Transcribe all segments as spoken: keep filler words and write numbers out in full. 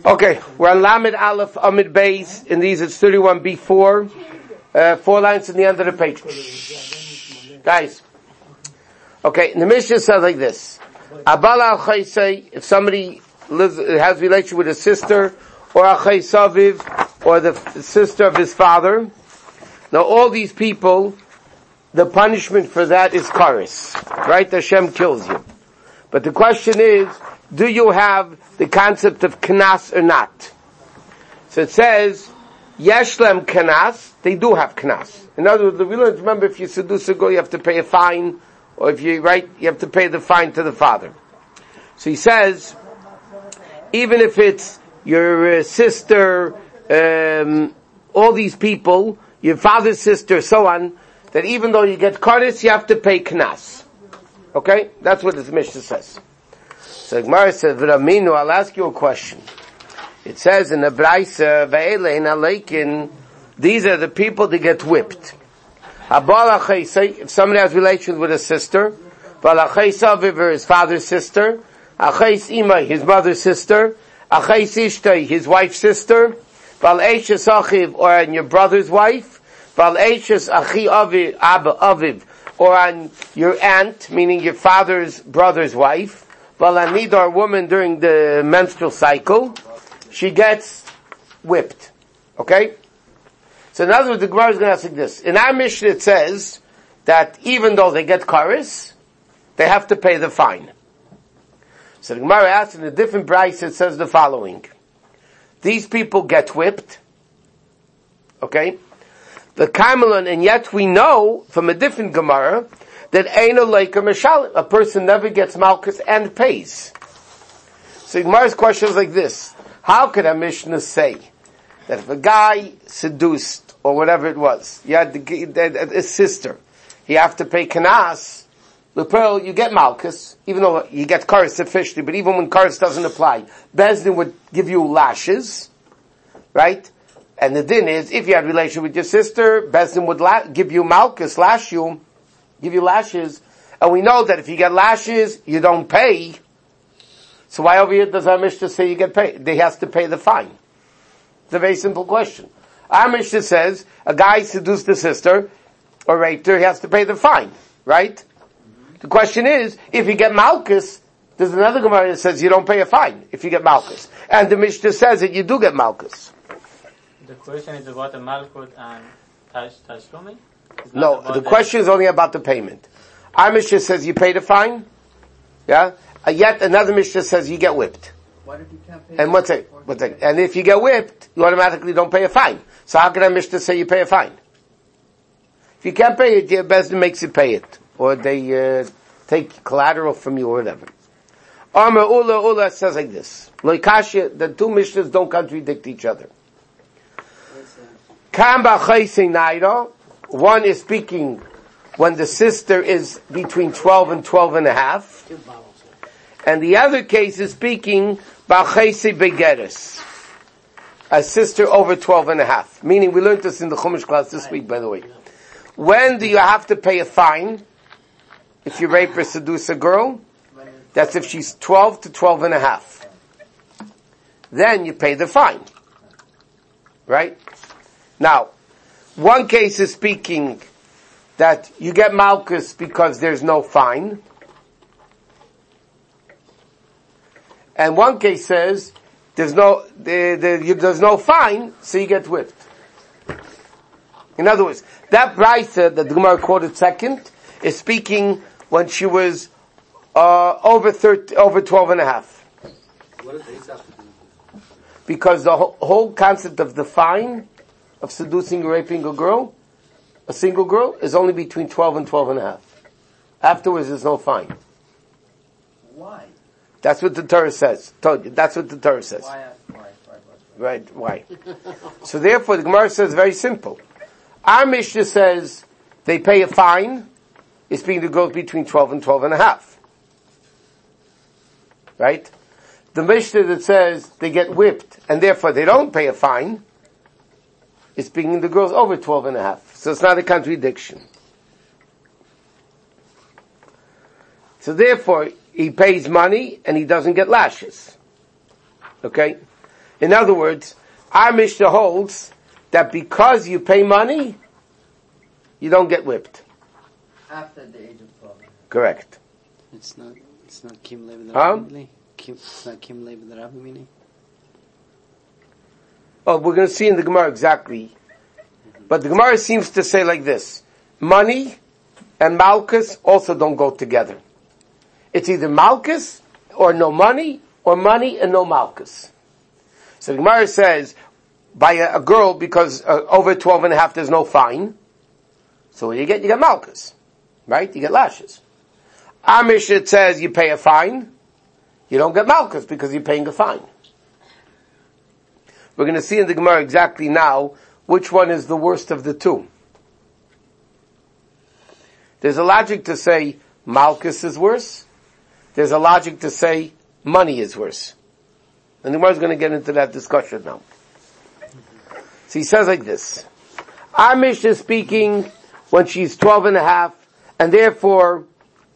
Okay, we're on Lamed Aleph Amid Beis. In these it's thirty-one B four. Uh, four lines in the end of the page. Guys. Okay, the Mishnah says like this. Abala al-Chaysay, if somebody lives, has a relation with a sister, or Achay Saviv, or the f- sister of his father. Now all these people, the punishment for that is karis. Right? Hashem kills you. But the question is, do you have the concept of knas or not? So it says, Yeshlem knas, they do have knas. In other words, we learned, remember, if you seduce a girl, you have to pay a fine, or if you, right, you have to pay the fine to the father. So he says, even if it's your uh, sister, um, all these people, your father's sister, so on, that even though you get karis, you have to pay knas. Okay? That's what the Mishnah says. So Gemara says, V'raminu, I'll ask you a question. It says in the Braisa, Ve'elein aleikin, these are the people that get whipped. Habal achayse, if somebody has relations with a sister, Val achayse aviv, his father's sister, achayse imay, his mother's sister, achayse ishtay, his wife's sister, Val eishes achiv, or on your brother's wife, Val eishes achi aviv, abba aviv, or on your aunt, meaning your father's brother's wife, Valanidar woman during the menstrual cycle, she gets whipped. Okay? So in other words, the Gemara is going to ask like this. In our Mishnah it says that even though they get karis, they have to pay the fine. So the Gemara asks in a different price, it says the following. These people get whipped. Okay? The Kamelon, and yet we know from a different Gemara that Eino Leiker Meshalim, a person never gets Malchus and pays. So Gemara's question is like this. How could a Mishnah say that if a guy seduced, or whatever it was, you had the, a sister, he have to pay Kanas, the pearl, you get Malchus, even though you get Karis officially, but even when Karis doesn't apply, Bezdin would give you lashes, right? And the din is, if you had a relation with your sister, Bezdin would la- give you Malchus, lash you, give you lashes, and we know that if you get lashes, you don't pay. So why over here does our Mishnah say you get paid? They has to pay the fine. It's a very simple question. Our Mishnah says a guy seduced a sister or raped her, he has to pay the fine, right? The question is, if you get Malchus, there's another Gemara that says you don't pay a fine if you get Malchus. And the Mishnah says that you do get Malchus. The question is about the Malchut and Tash Tashlumi? No, the question is only about the payment. Our Mishnah says you pay the fine, yeah? Uh, yet another Mishnah says you get whipped. What if you can't pay? And what's it? What's it? And if you get whipped, you automatically don't pay a fine. So how can our Mishnah say you pay a fine? If you can't pay it, your Bezdin makes you pay it, or they uh, take collateral from you, or whatever. Amar Ula Ula says like this: Loikashia, the two Mishnahs don't contradict each other. Kamba Chayse Naira. One is speaking when the sister is between twelve and twelve and a half. And the other case is speaking Ba'chese Begeres. A sister over twelve and a half. Meaning, we learned this in the Chumash class this week, by the way. When do you have to pay a fine? If you rape or seduce a girl? That's if she's twelve to twelve and a half. Then you pay the fine. Right? Now, one case is speaking that you get Malchus because there's no fine. And one case says there's no the, the, you, there's no fine, so you get whipped. In other words, that Braisa that the Gemara quoted second is speaking when she was uh, over thirty, over twelve and a half. What does this have to do with this? Because the whole, whole concept of the fine of seducing or raping a girl, a single girl, is only between twelve and twelve and a half. Afterwards, there's no fine. Why? That's what the Torah says. Told you. That's what the Torah says. Why? Why? Why? Right? Why? So therefore, the Gemara says very simple. Our Mishnah says they pay a fine. It's being the girls between twelve and twelve and a half. Right? The Mishnah that says they get whipped and therefore they don't pay a fine, it's being the girls over twelve and a half. So it's not a contradiction. So therefore, he pays money and he doesn't get lashes. Okay? In other words, our Mishnah holds that because you pay money, you don't get whipped. After the age of twelve. Correct. It's not, it's not Kim Levi the Huh? Rabbi, Kim, it's not Kim Levi the Rabbi meaning? Oh, we're going to see in the Gemara exactly. But the Gemara seems to say like this. Money and Malchus also don't go together. It's either Malchus or no money, or money and no Malchus. So the Gemara says, by a, a girl, because uh, over twelve and a half there's no fine. So what do you get? You get Malchus. Right? You get lashes. Our Mishnah says you pay a fine. You don't get Malchus because you're paying a fine. We're going to see in the Gemara exactly now which one is the worst of the two. There's a logic to say Malchus is worse. There's a logic to say money is worse. And the Gemara is going to get into that discussion now. So he says like this. Our Mishnah is speaking when she's twelve and a half, and therefore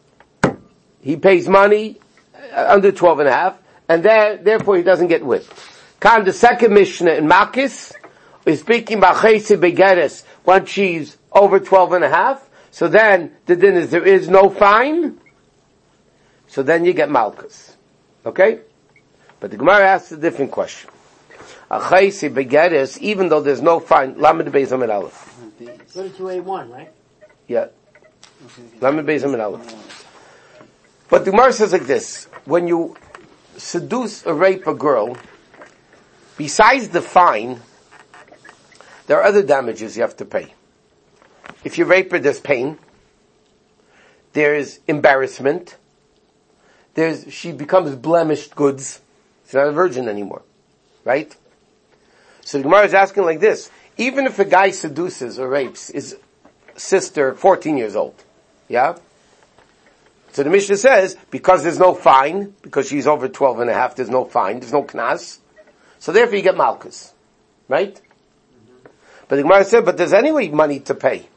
he pays money under twelve and a half, and there, therefore he doesn't get whipped. Kan, the second Mishnah in Makis is speaking about Chesi Begeres when she's over twelve and a half. So then the din is there is no fine. So then you get Malchus. Okay? But the Gemara asks a different question. A Chesi Begeres, even though there's no fine, Lamed Beis Amid Aleph. thirty-two A one, right? Yeah. Lamed Beis Amid Aleph. But the Gemara says like this. When you seduce or rape a girl, besides the fine, there are other damages you have to pay. If you rape her, there's pain. There's embarrassment. There's, she becomes blemished goods. She's not a virgin anymore. Right? So the Gemara is asking like this. Even if a guy seduces or rapes his sister, fourteen years old. Yeah? So the Mishnah says, because there's no fine, because she's over twelve and a half, there's no fine, there's no knas. So therefore you get Malchus. Right? Mm-hmm. But the Gemara said, but there's anyway money to pay.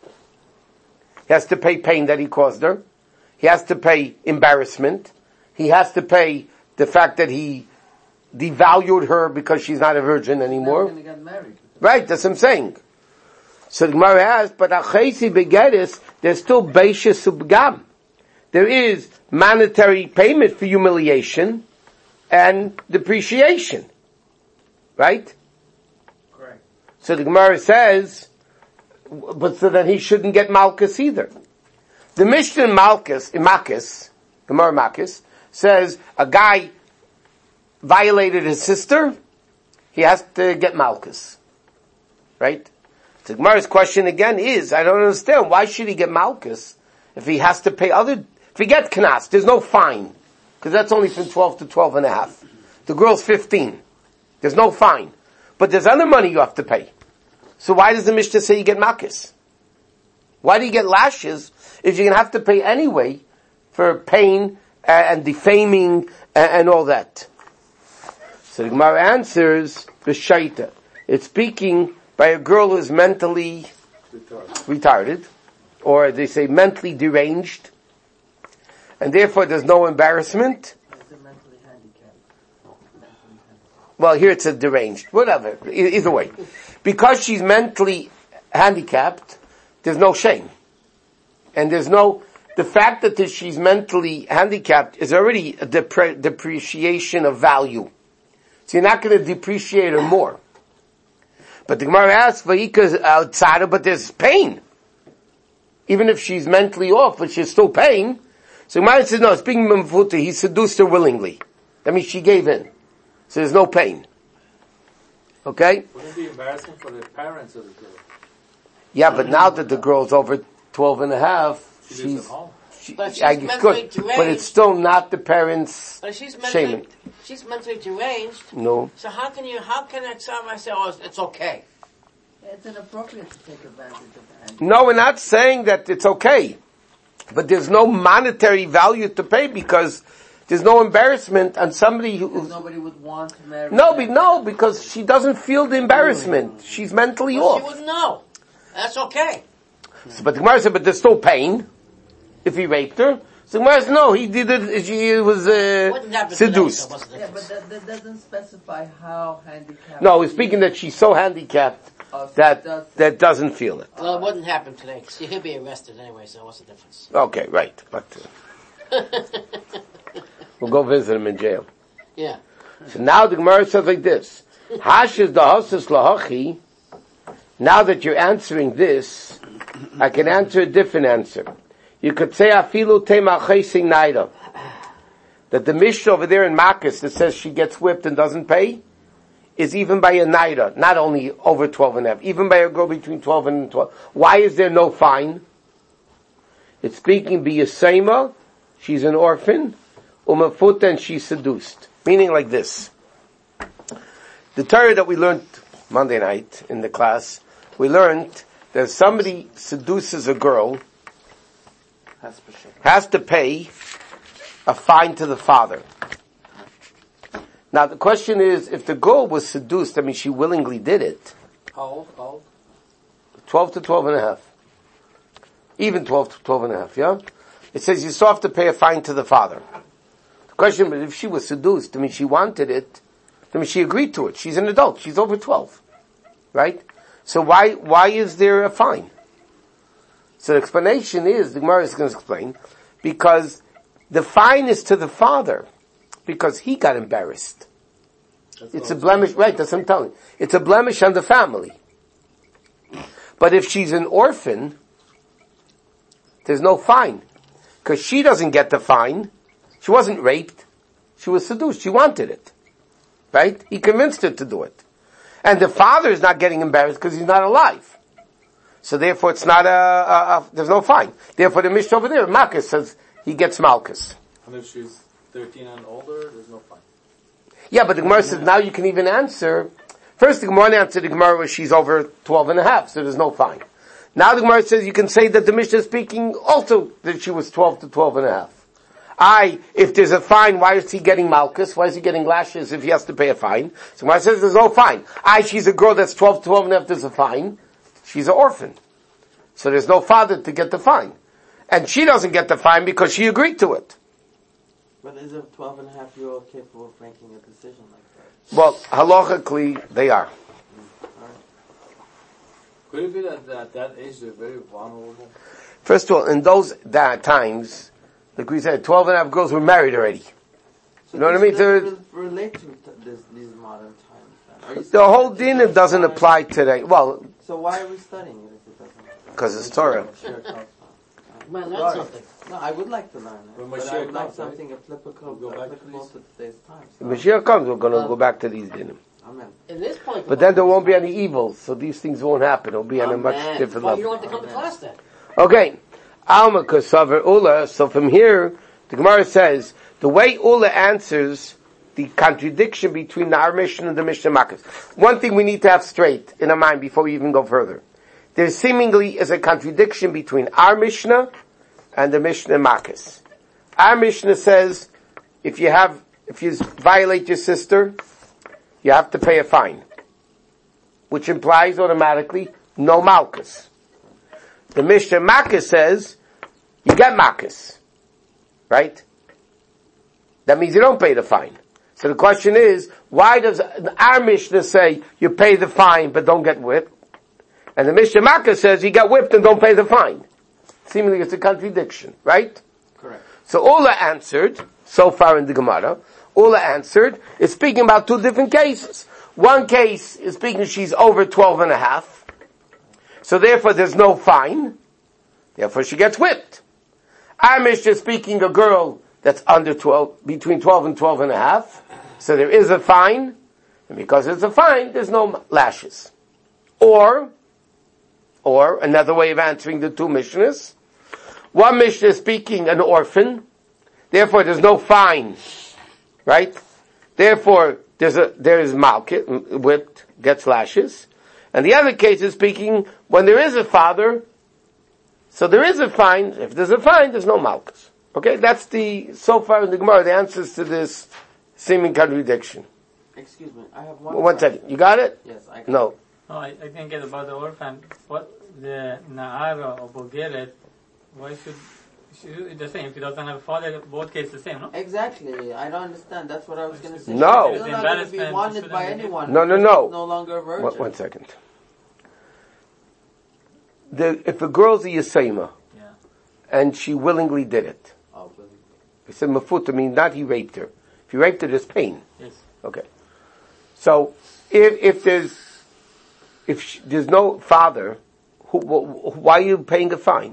He has to pay pain that he caused her. He has to pay embarrassment. He has to pay the fact that he devalued her because she's not a virgin anymore. Going to get married. Right, that's what I'm saying. So the Gemara asks, but Achesi Begeris, there's still Beisha Subgam. There is monetary payment for humiliation and depreciation. Right? Correct. So the Gemara says, but so then he shouldn't get Malchus either. The Mishnah in Malchus, in Makis, Gemara Makis, says a guy violated his sister, he has to get Malchus. Right? So the Gemara's question again is, I don't understand, why should he get Malchus if he has to pay other, if he gets Knas, there's no fine, because that's only from twelve to twelve and a half. The girl's fifteen. There's no fine. But there's other money you have to pay. So why does the Mishnah say you get Malchus? Why do you get lashes if you're going to have to pay anyway for pain and defaming and all that? So the Gemara answers, B'shaita. It's speaking by a girl who is mentally retarded. retarded, or they say mentally deranged, and therefore there's no embarrassment. Mentally handicapped. Well, here it says deranged. Whatever. E- either way. Because she's mentally handicapped, there's no shame. And there's no, the fact that she's mentally handicapped is already a depre- depreciation of value. So you're not going to depreciate her more. But the Gemara asks, Vayika's outside, but there's pain. Even if she's mentally off, but she's still paying. So the Gemara says, no, speaking of Mfuta, he seduced her willingly. That means she gave in. So there's no pain. Okay? Wouldn't it be embarrassing for the parents of the girl? Yeah, but now that the girl's over twelve and a half, She she's, lives at home. she, But she's I mentally could, deranged. but it's still not the parents' But she's mentally, shaming. she's mentally deranged. No. So how can you, how can someone say, oh, it's okay? It's inappropriate to take advantage of that. No, we're not saying that it's okay. But there's no monetary value to pay because there's no embarrassment on somebody who... Because nobody would want to marry. No, be, no, because she doesn't feel the embarrassment. She's mentally Well, off. she wouldn't know. That's okay. So, but the Gemara said, but there's still pain if he raped her. So Gemara says, no, he did it, she was uh, Wouldn't happen seduced. Today, so what's the Yeah, but difference? that, that doesn't specify how handicapped. No, he's he speaking is. that she's so handicapped Oh, so that, does- that doesn't feel it. Well, it wouldn't happen today, because he'll be arrested anyway, so what's the difference? Okay, right, but uh, we'll go visit him in jail. Yeah. So now the Gemara says like this, Hashish dahasas lahachi, now that you're answering this, I can answer a different answer. You could say, afilu tema chesing naida. That the Mishnah over there in Makkas that says she gets whipped and doesn't pay, is even by a naida, not only over twelve and a half, even by a girl between twelve and twelve. Why is there no fine? It's speaking be a sema, she's an orphan, umafuta, and she's seduced. Meaning like this. The Torah that we learned Monday night in the class, we learned that if somebody seduces a girl, has to pay a fine to the father. Now the question is, if the girl was seduced, I mean she willingly did it, How old? How old? twelve to twelve and a half. Even twelve to twelve and a half, yeah? It says you still have to pay a fine to the father. The question is, if she was seduced, I mean she wanted it, I mean she agreed to it. She's an adult, she's over twelve. Right? So why, why is there a fine? So the explanation is, the Gemara is going to explain, because the fine is to the father, because he got embarrassed. That's It's a all. blemish, right, that's what I'm telling you. It's a blemish on the family. But if she's an orphan, there's no fine. Because she doesn't get the fine. She wasn't raped. She was seduced. She wanted it. Right? He convinced her to do it. And the father is not getting embarrassed because he's not alive. So therefore it's not a, a, a there's no fine. Therefore the Mishnah over there, Malchus says he gets Malchus. And if she's thirteen and older, there's no fine. Yeah, but the Gemara says now you can even answer. First the Gemara answered the Gemara was she's over twelve and a half, so there's no fine. Now the Gemara says you can say that the Mishnah is speaking also that she was twelve to twelve and a half. I, if there's a fine, why is he getting Malchus? Why is he getting lashes if he has to pay a fine? So Gemara says there's no fine. I, she's a girl that's twelve to twelve and a half, there's a fine. She's an orphan. So there's no father to get the fine. And she doesn't get the fine because she agreed to it. But is a twelve and a half year old capable of making a decision like that? Well, halachically, they are. Could it be that at that age they're very vulnerable? First of all, in those that times, like we said, twelve and a half girls were married already. So You know what I this mean? So- doesn't re- relate to t- this, these modern times. Then. Are you The saying whole that din it's doesn't fine? apply today. Well, So why are we studying it if it doesn't? because it's Torah. Sure, it comes from. Man, Sorry. that's something. No, I would like to learn it, When but I Mashiach would like comes, right? something applicable, We'll go back to applicable these. to today's times. When Mashiach comes, we're going to go back to these dinim. Amen. In this point, But then there won't be any evil, so these things won't happen. It'll be on a much Man, different well, you level. don't have to come to class then. Okay. Alma kasaver Ula. So from here, the Gemara says, the way Ula answers the contradiction between the our Mishnah and the Mishnah Makkas. One thing we need to have straight in our mind before we even go further. There seemingly is a contradiction between our Mishnah and the Mishnah Makkas. Our Mishnah says, if you have, if you violate your sister, you have to pay a fine. Which implies automatically no Malchus. The Mishnah Makkas says, you get Malchus. Right? That means you don't pay the fine. So the question is, why does our Mishnah say you pay the fine but don't get whipped? And the Mishnah Makkas says you get whipped and don't pay the fine. Seemingly it's a contradiction, right? Correct. So Ula answered, so far in the Gemara, Ula answered, is speaking about two different cases. One case is speaking she's over twelve and a half. So therefore there's no fine. Therefore she gets whipped. Our Mishnah is speaking a girl that's under twelve, between twelve and twelve and a half. So there is a fine. And because there's a fine, there's no lashes. Or, or another way of answering the two Mishnahs. One Mishnah is speaking an orphan. Therefore there's no fine. Right? Therefore there's a, there is malchus, whipped, gets lashes. And the other case is speaking when there is a father. So there is a fine. If there's a fine, there's no malchus. Okay, that's the, so far in the Gemara, the answers to this seeming contradiction. Excuse me, I have one. One question. second. You got it? Yes, I got No. No, I, I think it's about the orphan. What the Naara or Bogeret, why should It's the same. If he doesn't have a father, both cases the same, no? Exactly. I don't understand. That's what I was going to say. No. She's not going to be wanted by anyone. No, no, no. She's no longer a virgin. One, one second. The, if a girl's a Yisema, Yeah. and she willingly did it, Oh, really? he said mafut, I mean, not he raped her. If he raped her, there's pain. Yes. Okay. So, if, if there's, if she, there's no father, who, wh- why are you paying a fine?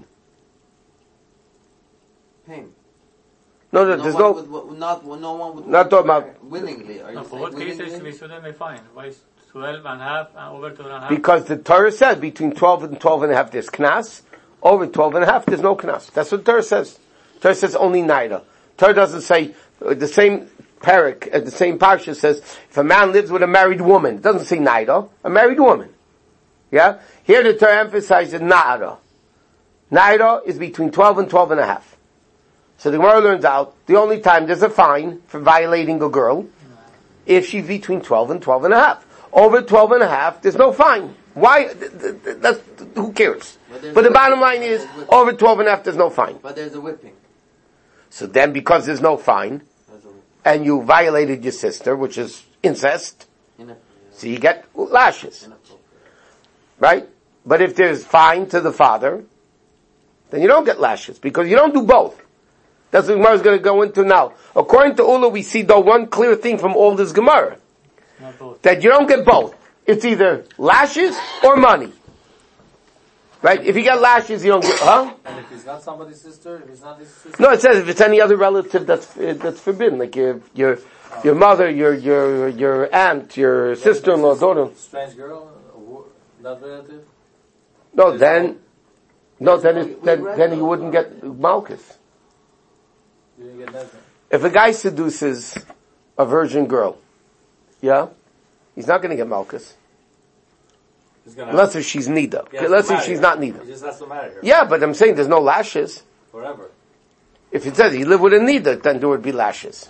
Pain. No, no, no there's one no, would, would not, no one would Not talking about- willingly. Are you No, for saying both cases, willingly? we shouldn't be fine. Why is twelve and a half and over twelve and a half? because the Torah says between twelve and twelve and a half there's knas, over twelve and a half there's no knas. That's what Torah says. Torah says only naira. Torah doesn't say, uh, the same parak, uh, the same parsha says, if a man lives with a married woman, it doesn't say naira, a married woman. Yeah? Here the Torah emphasizes naira. Naira is between twelve and twelve and a half. So the Gemara learns out, the only time there's a fine for violating a girl, if she's between twelve and twelve and a half. Over twelve and a half, there's no fine. Why? Th- th- th- That's, who cares? But there's But the a bottom whipping. line is, There's whipping. over twelve and a half, there's no fine. But there's a whipping. So then, because there's no fine, There's a whipping. and you violated your sister, which is incest, Inappropriate. so you get lashes. Inappropriate. Right? But if there's fine to the father, then you don't get lashes, because you don't do both. That's what Gemara is going to go into now. According to Ula, we see though one clear thing from all this Gemara, Not both. that you don't get both. It's either lashes or money. Right? If you get lashes, you don't get, huh? And if he's not somebody's sister, if he's not his sister, No, it says if it's any other relative that's, uh, that's forbidden, like your, your, your mother, your, your, your aunt, your sister-in-law, daughter. strange girl, a wo- not relative. No, then, no, then We- it, we then, read then he those wouldn't get Malchus. You didn't get nothing. If a guy seduces a virgin girl, yeah, he's not going to get Malchus. He's gonna Unless if she's Nida. He has Okay, to let's say marry she's her. not Nida. He just has to marry her. Yeah, but I'm saying there's no lashes. Forever. If it says you live with a Nida, then there would be lashes.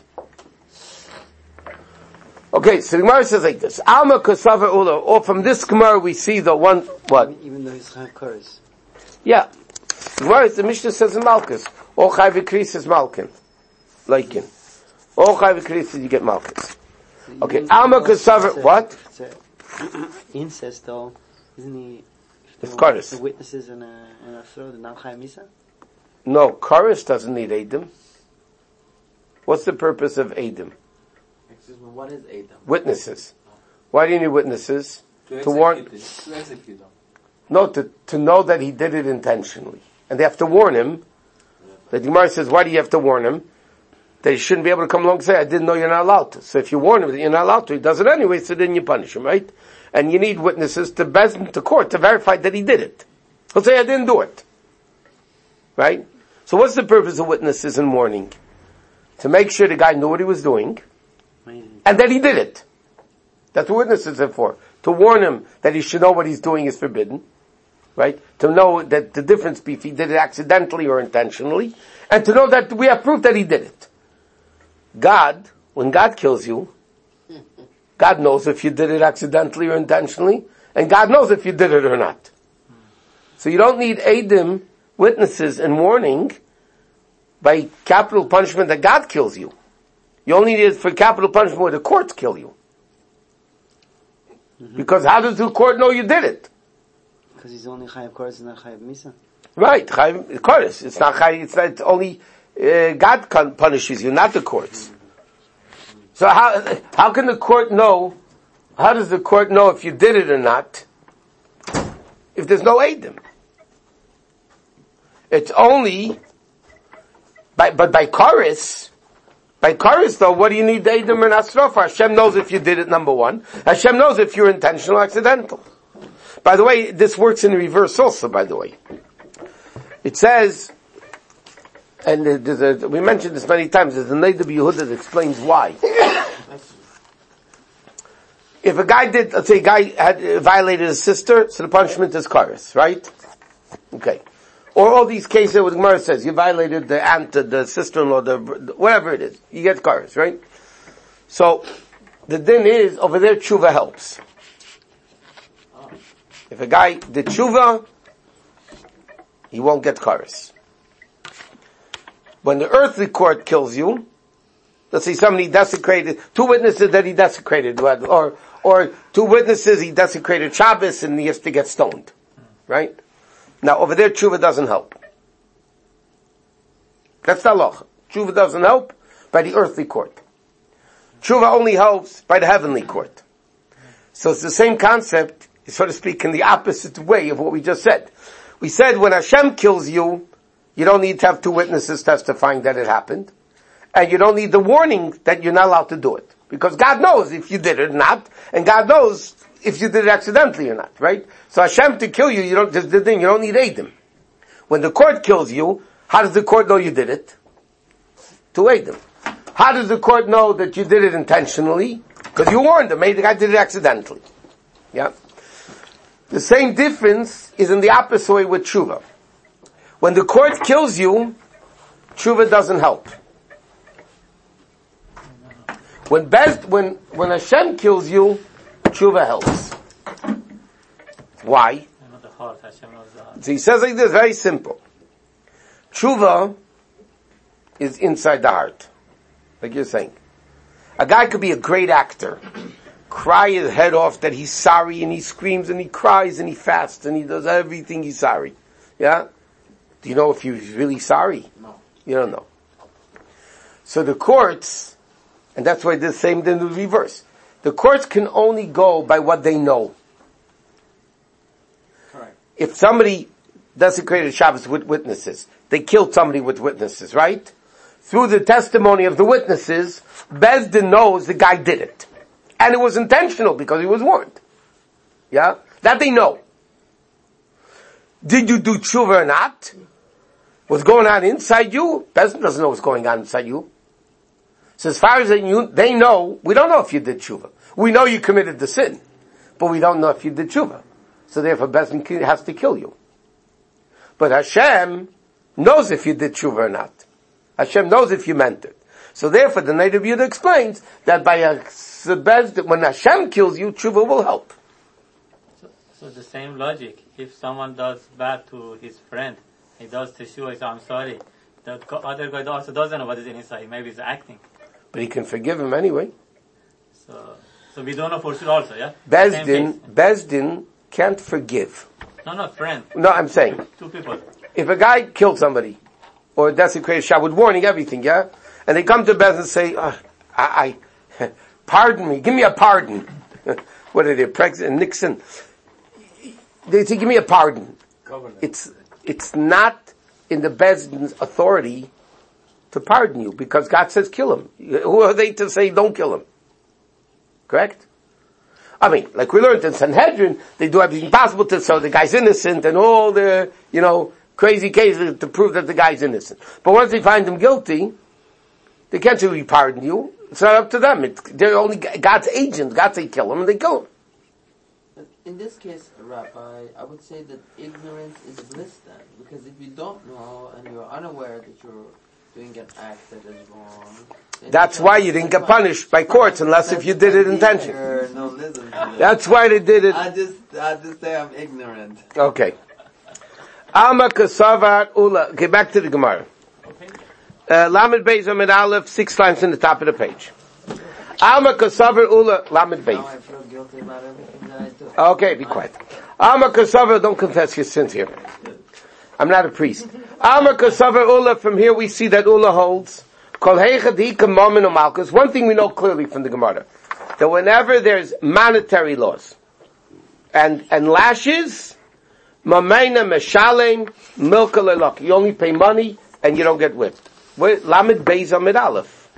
Okay, so the Gemara says like this. Alma Kasava Ula, or from this Gemara we see the one, what? Even though he's Chayav Koros. Yeah. The Gemara, the Mishnah says in Malchus, O Chai V'Kris is Malkin. Laikin. O Chai V'Kris is you get Malchus. Okay, Alma Kasava, what? So, incest though, isn't he? It's Koros. The witnesses in a, in a throw, the not Chayav Misa? No, Koros doesn't need Adam. What's the purpose of Adam? Excuse me, what is Adam? Witnesses. Why do you need witnesses? To, To warn- execute it, to execute them. No, to, to know that he did it intentionally. And they have to warn him. The Gemara says, why do you have to warn him? That he shouldn't be able to come along and say, I didn't know you're not allowed to. So if you warn him that you're not allowed to, he does it anyway, so then you punish him, right? And you need witnesses to Bezdin, to court, to verify that he did it. He'll say, I didn't do it. Right? So what's the purpose of witnesses in warning? To make sure the guy knew what he was doing, and that he did it. That's what witnesses are for. To warn him that he should know what he's doing is forbidden. Right? To know that the difference be if he did it accidentally or intentionally, and to know that we have proof that he did it. God, when God kills you, God knows if you did it accidentally or intentionally, and God knows if you did it or not. So you don't need Eidim, witnesses, and warning by capital punishment that God kills you. You only need it for capital punishment where the courts kill you. Mm-hmm. Because how does the court know you did it? Because he's only Chayav Koros and not Chayav Misa. Right, Chayav Koros. It's not Chayav, it's not, it's only, uh, God con- punishes you, not the courts. So how, how can the court know, how does the court know if you did it or not, if there's no Eidim? It's only, by, but by Koros, by Koros though, what do you need the Eidim or Nasra for? Hashem knows if you did it, number one. Hashem knows if you're intentional or accidental. By the way, this works in reverse also, by the way. It says, and there's a, we mentioned this many times, there's a Neidah Yehuda that explains why. If a guy did, let's say a guy had violated his sister, so the punishment is Koros, right? Okay. Or all these cases where the Gemara says, you violated the aunt, the, the sister-in-law, the, whatever it is, you get Koros, right? So, the din is, over there tshuva helps. If a guy did tshuva, he won't get Koros. When the earthly court kills you, let's say somebody desecrated, two witnesses that he desecrated, or, or two witnesses he desecrated Shabbos and he has to get stoned. Right? Now over there tshuva doesn't help. That's the halacha. Tshuva doesn't help by the earthly court. Tshuva only helps by the heavenly court. So it's the same concept, so to speak, in the opposite way of what we just said. We said when Hashem kills you, you don't need to have two witnesses testifying that it happened. And you don't need the warning that you're not allowed to do it. Because God knows if you did it or not, and God knows if you did it accidentally or not, right? So Hashem to kill you, you don't, just the thing, you don't need Eidim. When the court kills you, how does the court know you did it? To Eidim. How does the court know that you did it intentionally? Because you warned them, maybe the guy did it accidentally. Yeah? The same difference is in the opposite way with tshuva. When the court kills you, tshuva doesn't help. When best, when, when Hashem kills you, tshuva helps. Why? So he says like this, very simple. Tshuva is inside the heart. Like you're saying. A guy could be a great actor, cry his head off that he's sorry, and he screams and he cries and he fasts and he does everything he's sorry. Yeah? Do you know if he's really sorry? No. You don't know. So the courts, and that's why the same thing in the reverse. The courts can only go by what they know. Correct. If somebody desecrated Shabbos with witnesses, they killed somebody with witnesses, right? Through the testimony of the witnesses, Beis Din knows the guy did it. And it was intentional because he was warned. Yeah? That they know. Did you do tshuva or not? What's going on inside you? Beis Din doesn't know what's going on inside you. So as far as they, you, they know, we don't know if you did tshuva. We know you committed the sin. But we don't know if you did tshuva. So therefore Beis Din has to kill you. But Hashem knows if you did tshuva or not. Hashem knows if you meant it. So therefore, the native Yehuda explains that by a Beis Din, when Hashem kills you, tshuva will help. So, so the same logic. If someone does bad to his friend, he does teshuva, he says, I'm sorry. The other guy also doesn't know what is inside. Maybe he's acting. But he can forgive him anyway. So, so we don't know for sure also, yeah? Beis Din, Beis Din can't forgive. No, not friend. No, I'm saying. Two people. If a guy killed somebody, or desecrated Shabbos with warning, everything, yeah? And they come to Beis Din and say, oh, I, I, pardon me, give me a pardon. What are they, President Nixon? They say, give me a pardon. Governor. It's, it's not in the Beis Din's authority to pardon you, because God says kill him. Who are they to say don't kill him? Correct? I mean, like we learned in Sanhedrin, they do everything possible to show the guy's innocent and all the, you know, crazy cases to prove that the guy's innocent. But once they find him guilty, they can't really pardon you. It's not up to them. It, they're only God's agents. God say kill him, and they kill him. In this case, Rabbi, I would say that ignorance is bliss then. Because if you don't know and you're unaware that you're doing an act that is wrong... That's why you didn't get punished by courts unless if you did it intentionally. No, listen to this. That's why they did it. I just, I just say I'm ignorant. Okay. Alma kasavar ula. Okay, back to the Gemara. Uh, Lamed Beis Amid Aleph, six lines in the top of the page. Alma kasavar ula. Lamed Now I Beis. feel guilty about everything that I do. Okay, be quiet. Alma kasavar. Don't confess your sins here. I'm not a priest. Alma kasavar ula. From here we see that ula holds. Kol heichad hikam momin u'malchus. One thing we know clearly from the Gemara, that whenever there's monetary laws and and lashes, Mamaina meshalem milka lelok. You only pay money and you don't get whipped. Lamed Beis Amid Aleph.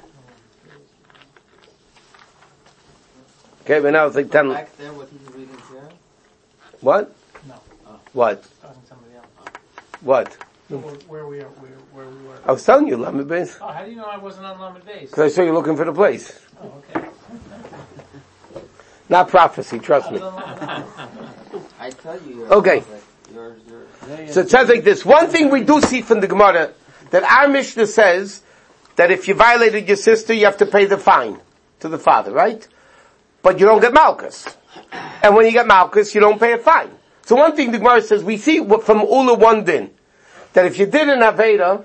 Okay, but now it's like ten. Back there, what he's reading here. What? No. What? Talking to somebody else. What? So where, where we are, where, where we were. I was telling you, Lamed Beis. Oh, how do you know I wasn't on Lamed Beis? Because I saw you looking for the place. Oh, okay. Not prophecy, trust I me. was on Lamed I tell you, you're Okay. perfect. You're, you're, So it says like this. One thing we do see from the Gemara, that our Mishnah says that if you violated your sister, you have to pay the fine to the father, right? But you don't get malchus. And when you get malchus, you don't pay a fine. So one thing the Gemara says, we see from Ula one din, that if you did an Aveda,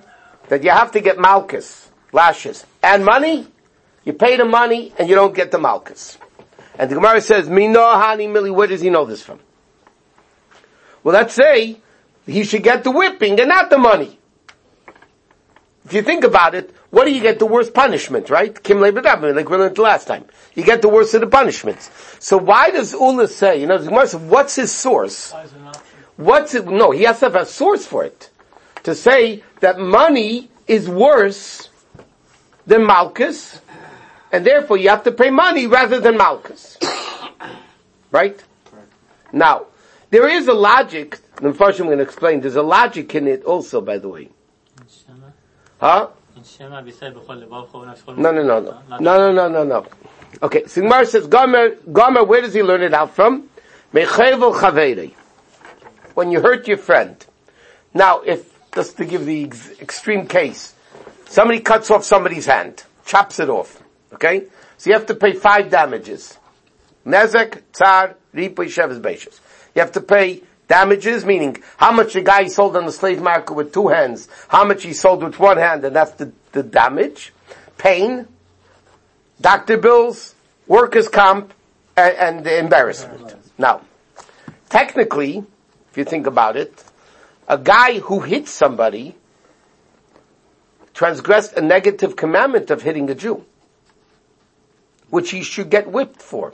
that you have to get malchus, lashes, and money, you pay the money and you don't get the malchus. And the Gemara says, Mino hani mili, where does he know this from? Well, let's say he should get the whipping and not the money. If you think about it, what do you get the worst punishment, right? Kim le'bedabim, like we learned last time. You get the worst of the punishments. So why does Ula say, you know, the Gemara says, what's his source? What's it? No, he has to have a source for it. To say that money is worse than malchus, and therefore you have to pay money rather than malchus. Right? Now, there is a logic, and first I'm going to explain, there's a logic in it also, by the way. Huh? No, no, no, no. No, no, no, no, no. Okay, so Gemara says, Gomer, Gomer, where does he learn it out from? Mechevel chaveri. When you hurt your friend. Now, if, just to give the ex- extreme case, somebody cuts off somebody's hand, chops it off, okay? So you have to pay five damages. Nezek, tzar, ripoy, sheves, beishas. You have to pay damages, meaning how much the guy sold on the slave market with two hands, how much he sold with one hand, and that's the, the damage. Pain, doctor bills, workers' comp, and, and the embarrassment. Now, technically, if you think about it, a guy who hits somebody transgressed a negative commandment of hitting a Jew, which he should get whipped for.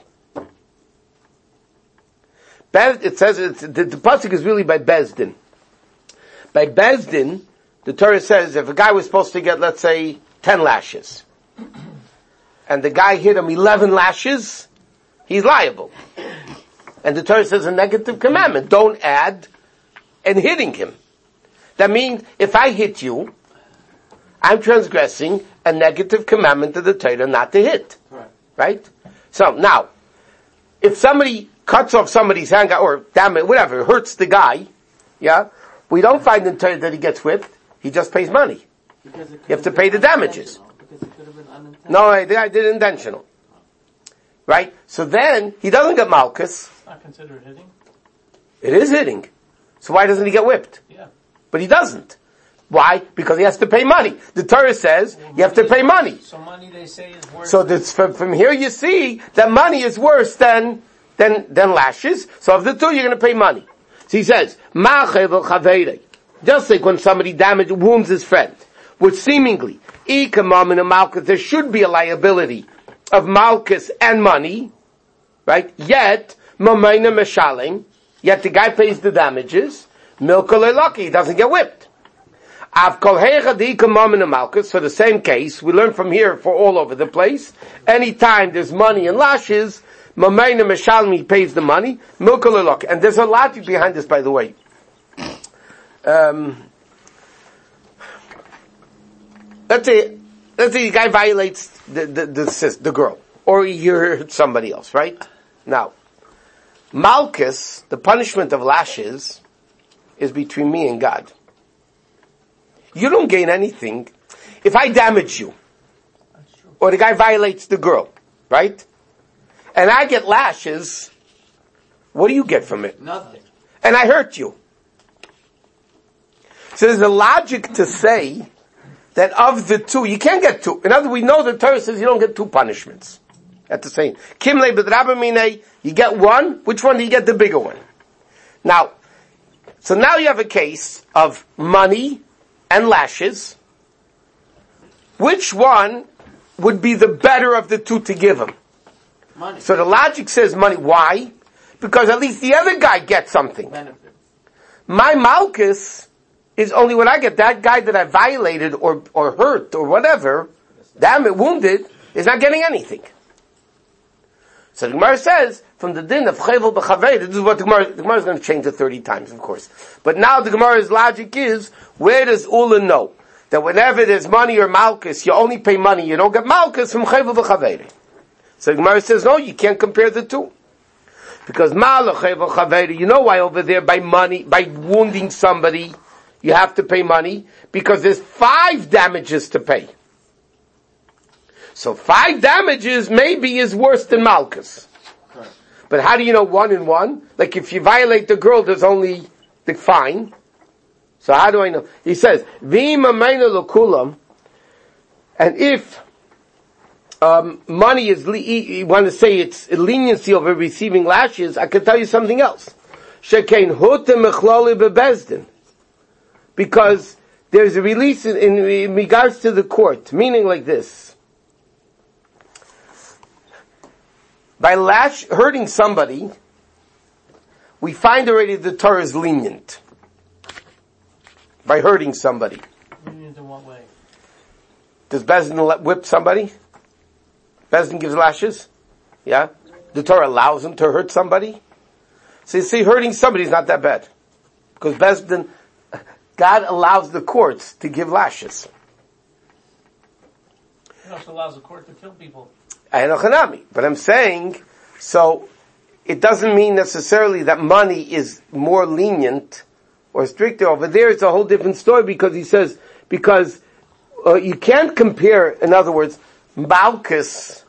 It says it's, the, the pasuk is really by Bezdin. By Bezdin, the Torah says if a guy was supposed to get, let's say, ten lashes, and the guy hit him eleven lashes, he's liable. And the Torah says a negative commandment, don't add and hitting him. That means if I hit you, I'm transgressing a negative commandment of the Torah not to hit. Right? Right? So now, if somebody cuts off somebody's hand, or damn it, whatever, hurts the guy, yeah, we don't find in Torah that he gets whipped, he just pays money. You have to pay the damages. Because it could have been unintentional. No, the guy did it intentional. Right? So then, he doesn't get malchus. It's not considered hitting? It is hitting. So why doesn't he get whipped? Yeah. But he doesn't. Why? Because he has to pay money. The Torah says well, you have to pay money. So money they say is worse. So this, from, from here you see that money is worse than than than lashes. So of the two, you're going to pay money. So he says, "Ma'chevel chaveirei." Just like when somebody damages, wounds his friend, which seemingly, ikamam in a malchus, there should be a liability of malchus and money, right? Yet, mamayna meshalim, yet the guy pays the damages. Milka le'laki, he doesn't get whipped. Av kol heicha di'ikamam in a malchus, for the same case, we learn from here for all over the place. Anytime there's money and lashes, mamayna meshalim, he pays the money. Milka le'laki. And there's a logic behind this, by the way. Um, let's say, let's say the guy violates the, the, the, the girl, or he hurt somebody else, right? Now, malchus, the punishment of lashes, is between me and God. You don't gain anything. If I damage you, or the guy violates the girl, right? And I get lashes, what do you get from it? Nothing. And I hurt you. So there's a logic to say that of the two, you can't get two. In other words, we know the Torah says you don't get two punishments. At the same. Kim le b'drabamine, you get one. Which one do you get? The bigger one. Now, so now you have a case of money and lashes. Which one would be the better of the two to give him? Money. So the logic says money. Why? Because at least the other guy gets something. Benefits. My malchus is only when I get that guy that I violated or or hurt or whatever, damn it, wounded, is not getting anything. So the Gemara says, from the din of Chevel b'Chavei, this is what the Gemara, the Gemara is going to change it thirty times, of course. But now the Gemara's logic is, where does Ula know that whenever there's money or malchus, you only pay money, you don't get malchus from Chevel b'Chavei? So the Gemara says, no, you can't compare the two. Because Ma'ala Chevel b'Chavei, you know why over there by money, by wounding somebody, you have to pay money? Because there's five damages to pay. So five damages maybe is worse than malchus. Right. But how do you know one and one? Like if you violate the girl, there's only the fine. So how do I know? He says, V'ima meina l'kulam, and if um, money is, le- you want to say it's a leniency over receiving lashes, I can tell you something else. Shekein hutem echloli bebezdin. Because there's a release in, in, in regards to the court, meaning like this. By lash, hurting somebody, we find already the Torah is lenient. By hurting somebody. Lenient in what way? Does Bezdin whip somebody? Bezdin gives lashes? Yeah? The Torah allows him to hurt somebody? So you see, hurting somebody is not that bad. Because Bezdin, God allows the courts to give lashes. It also allows the court to kill people. I know Hanami. But I'm saying, so, it doesn't mean necessarily that money is more lenient or stricter. Over there it's a whole different story because he says, because uh, you can't compare, in other words, malchus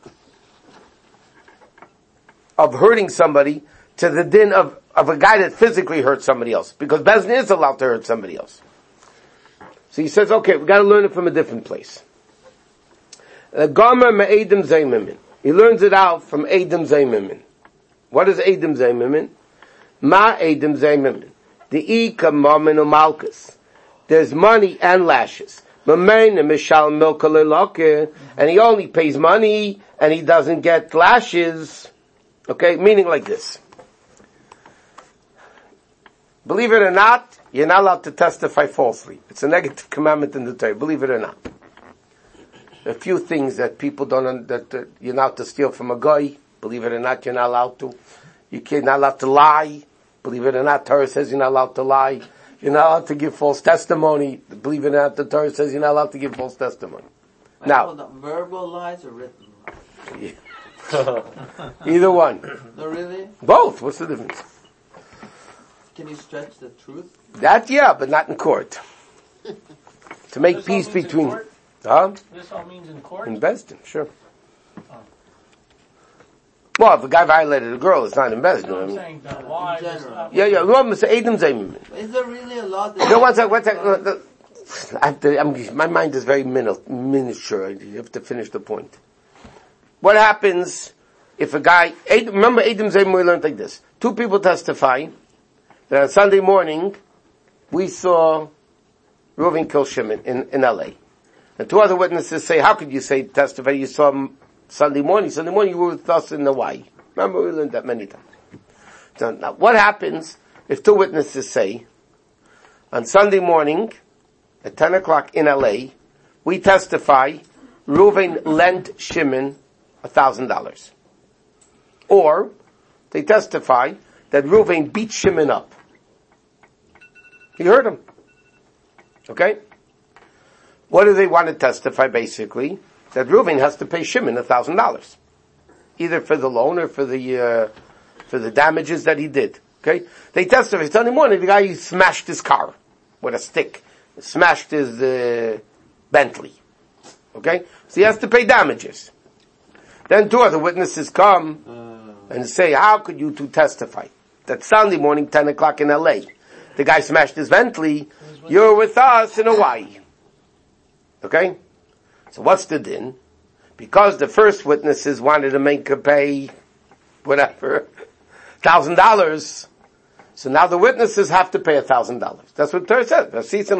of hurting somebody to the din of, of a guy that physically hurt somebody else. Because Bezdin is allowed to hurt somebody else. So he says, okay, we gotta learn it from a different place. Gomer me'edim zaymimin. He learns it out from edim zaymimin. What is edim zaymimin? Ma edim zaymimin. The ika mamin o malchus. There's money and lashes. Mamein mishal milka leloke. And he only pays money and he doesn't get lashes. Okay, meaning like this. Believe it or not, you're not allowed to testify falsely. It's a negative commandment in the Torah. Believe it or not. A few things that people don't, that uh, you're not allowed to steal from a guy. Believe it or not, you're not allowed to. You're not allowed to lie. Believe it or not, Torah says you're not allowed to lie. You're not allowed to give false testimony. Believe it or not, the Torah says you're not allowed to give false testimony. I Now, know verbal lies or written lies? either one. No, really? Both. What's the difference? Can you stretch the truth? That, yeah, but not in court. To make This all peace means in between, court? huh? This all means in court? In Bezdin, sure. Well, if a guy violated a girl, it's not in Bezdin. No, I I'm mean. saying that why In this general. not- Yeah, yeah. Remember, say Edom Zayim. Is there really a law that... No, one sec, one sec. uh, the- I have to, I'm, my mind is very mini- miniature. You have to finish the point. What happens if a guy, Ed- remember Edom Zayim, we learned like this. Two people testify that on Sunday morning, we saw Reuven kill Shimon in, in L A. And two other witnesses say, how could you say, testify, you saw him Sunday morning? Sunday morning you were with us in Hawaii. Remember, we learned that many times. So now, what happens if two witnesses say, on Sunday morning, at ten o'clock in L A, we testify, Reuven lent Shimon a thousand dollars. Or, they testify that Reuven beat Shimon up. He heard him. Okay? What do they want to testify, basically? That Reuven has to pay Shimon a thousand dollars. Either for the loan or for the, uh, for the damages that he did. Okay? They testify, Sunday morning, the guy smashed his car with a stick. Smashed his, uh, Bentley. Okay? So he has to pay damages. Then two other witnesses come and say, how could you two testify? That Sunday morning, ten o'clock in L A, the guy smashed his Bentley, you're with us in Hawaii. Okay? So what's the din? Because the first witnesses wanted to make her pay whatever, thousand dollars, so now the witnesses have to pay a thousand dollars. That's what Torah says. They get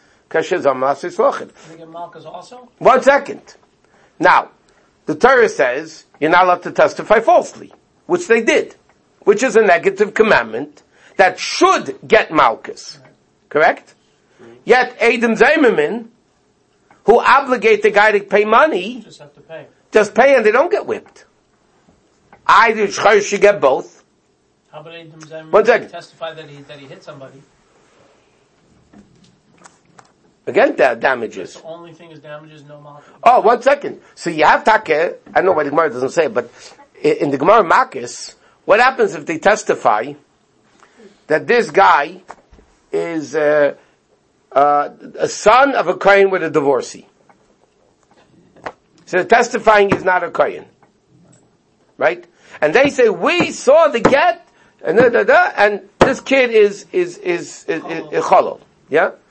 Malchus also? One second. Now, the Torah says you're not allowed to testify falsely, which they did, which is a negative commandment that should get Malchus. Correct? Yet, Edom Zaymimin, who obligate the guy to pay money, Just have to pay. just pay and they don't get whipped. Either Shchar should get both. How about Edom Zayim One second. testify that he, that he hit somebody? Again, da- damages. The only thing is damages, no Malchus. Oh, one second. So you have take, I don't know why the Gemara doesn't say it, but i- in the Gemara Makis, what happens if they testify that this guy is uh, uh, a son of a Kohen with a divorcee? So the testifying is not a Kohen. Right? And they say, we saw the get, and da, da, da, and this kid is, is, is, is, is, is cholol. Yeah?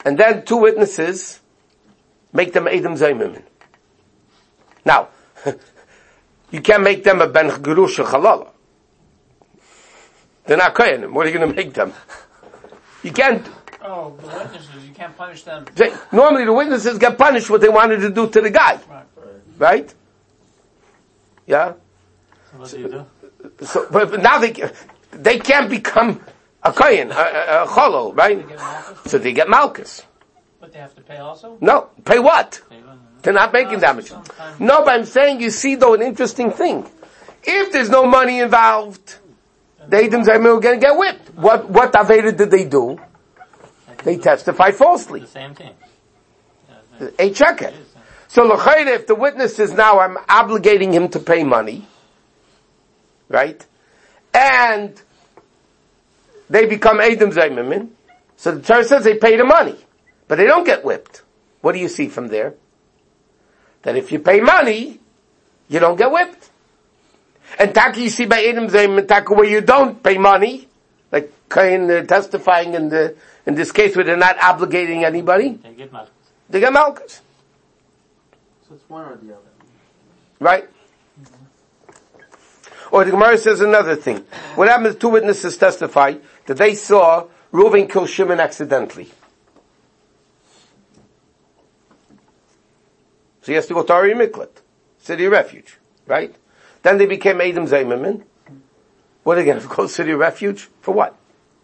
and then two witnesses make them Edom Zaymimin. Now, you can't make them a Ben Gerusha Chalala. They're not Koyanim. What are you going to make them? You can't. Oh, the witnesses, you can't punish them. They, normally the witnesses get punished what they wanted to do to the guy. Right. Right? Yeah? So what do you do? So, but, but now they, they can't become a Koyan, a, a, a Cholo, right? They get Malchus, So they get Malchus. but they have to pay also? No, pay what? They don't know. They're not making Uh, damage. sometimes- No, but I'm saying, you see though, an interesting thing. If there's no money involved, the Edom Zayimim are going to get whipped. What, what Aveda did they do? They testified falsely. The same thing. Yeah, A checker. it is, uh, So l'chayre, if the witness is now, I'm obligating him to pay money, right? And they become Edom Zayimim, so the Torah says they pay the money, but they don't get whipped. What do you see from there? That if you pay money, you don't get whipped. And Taka, you see by Edom Zayimim, Taka, where you don't pay money, like Cain uh, testifying in the in this case where they're not obligating anybody, They get Malchus. they get Malchus. So it's one or the other. Right? Or the Gemara says another thing. What happens if two witnesses testify that they saw Reuven kill Shimon accidentally? So he has to go to Ari Miklat, city of refuge, right? Then they became Edom Zayimim. What are they going to go to city of refuge? For what?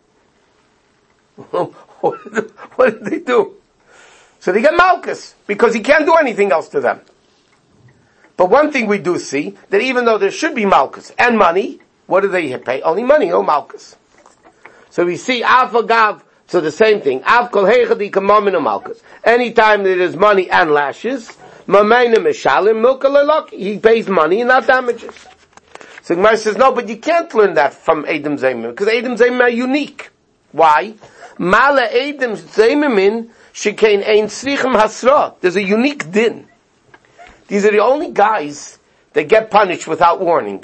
what, did, what did they do? So they get Malchus, because he can't do anything else to them. But one thing we do see, that even though there should be Malchus and money, what do they pay? Only money, no Malchus. So we see Av Agav, so the same thing. Av Kol Heichadi Kamam no Malchus. Anytime there is money and lashes, Mamayna Mishalim, Milka Lelok, he pays money and not damages. So Gemara says, no, but you can't learn that from Edom Zayimim, because Edom Zayimim are unique. Why? Mala Edom Zayimim Shekain Ein Tzrichem Hasra. There's a unique din. These are the only guys that get punished without warning.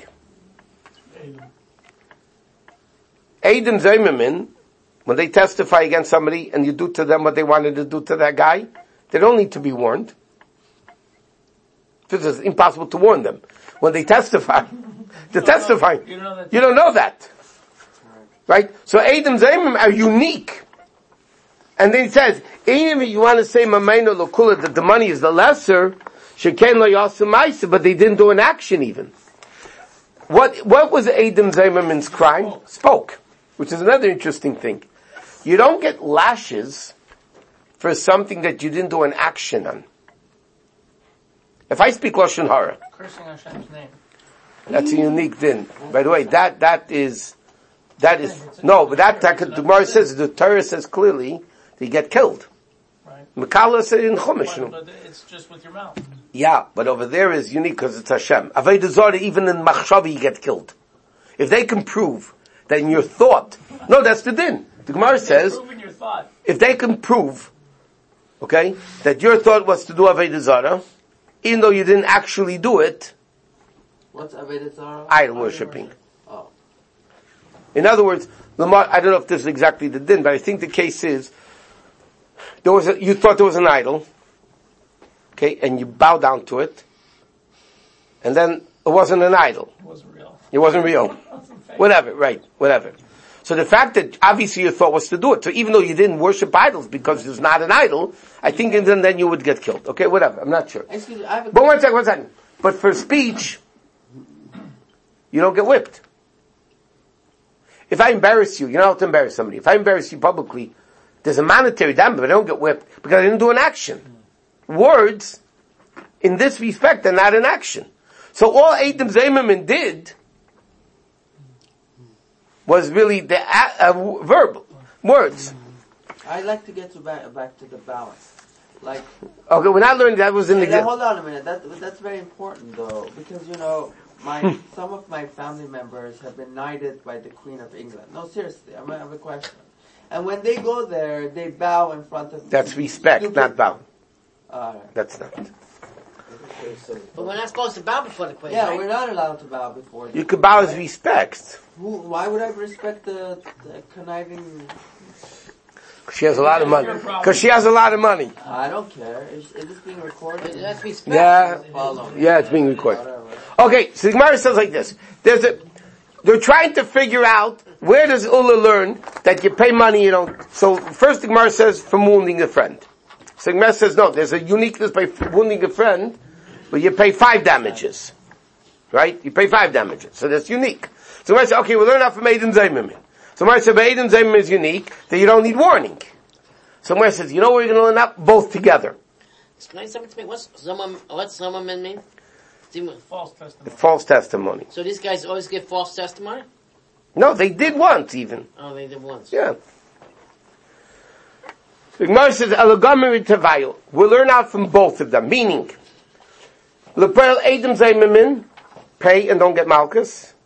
Edom Zayimim, when they testify against somebody and you do to them what they wanted to do to that guy, they don't need to be warned. Because it's impossible to warn them. When they testify, they're testifying. You don't know that. You don't know that. Right? So Edom Zayimim are unique. And then he says, even if you want to say Mamayno Lokula, that the money is the lesser, Shekain Lo Yasu Maisa, but they didn't do an action even. What, what was Edom Zayimim's crime? Spoke. Spoke. Which is another interesting thing. You don't get lashes for something that you didn't do an action on. If I speak Lashon Hara, Cursing Hashem's name. that's a unique din. By the way, that, that is, that is, no, but that, that the Gemara says, the Torah says clearly, they get killed. Right. Mekala said in Chumash. But, but it's just with your mouth. Yeah, but over there is unique because it's Hashem. Avodah Zarah, even in Machshavi, you get killed. If they can prove that in your thought, no, that's the din. The Gemara says, Proving your thought. if they can prove, okay, that your thought was to do Avodah Zarah, even though you didn't actually do it, What's Avodah Zarah? idol worshipping. Oh. In other words, Lamar, I don't know if this is exactly the din, but I think the case is, there was a, you thought there was an idol, okay, and you bow down to it, and then it wasn't an idol. It wasn't real. It wasn't real. It wasn't fake. Whatever, right, whatever. So the fact that obviously your thought was to do it, so even though you didn't worship idols because it's not an idol, I think then, then you would get killed. Okay, whatever, I'm not sure. Excuse me, I have a But one second, one second. But for speech, you don't get whipped. If I embarrass you, you know how to embarrass somebody. If I embarrass you publicly, there's a monetary damage, but I don't get whipped because I didn't do an action. Words, in this respect, are not an action. So all Edom Zayimim did was really the uh, uh, verbal words. I'd like to get to back, back to the balance. Like, Okay, we're not learning that was in the. now, hold on a minute. That that's very important though, because you know, my some of my family members have been knighted by the Queen of England. No, seriously, I'm, I have a question. And when they go there, they bow in front of. That's respect, stupid- not bow. Uh, That's not. But we're not supposed to bow before the queen, yeah, right? we're not allowed to bow before. You could bow as respect. Who, why would I respect the, the conniving? She has a lot of money. Because she has a lot of money. I don't care. Is, is this being recorded? It has to be special. Yeah. Follow. Yeah, it's being recorded. Okay, so the Gemara says like this. There's a, they're trying to figure out where does Ula learn that you pay money, you don't. So first the Gemara says from wounding a friend. So the Gemara says no, there's a uniqueness by wounding a friend, but you pay five damages. Right? You pay five damages. So that's unique. So the Gemara says, okay, we'll learn out from Eidem Zaymimin. So the Gemara says, Eidem Zaymimin is unique, that you don't need warning. So the Gemara says, you know what we're going to learn out? Both together. Explain something to me. What's someone? What's someone mean? False testimony. The false testimony. So these guys always give false testimony? No, they did once even. Oh, they did once. Yeah. The Gemara says, Elogamiri Tavayu. We'll learn out from both of them. Meaning, Lepel Eidem Zaymimin, pay and don't get malchus.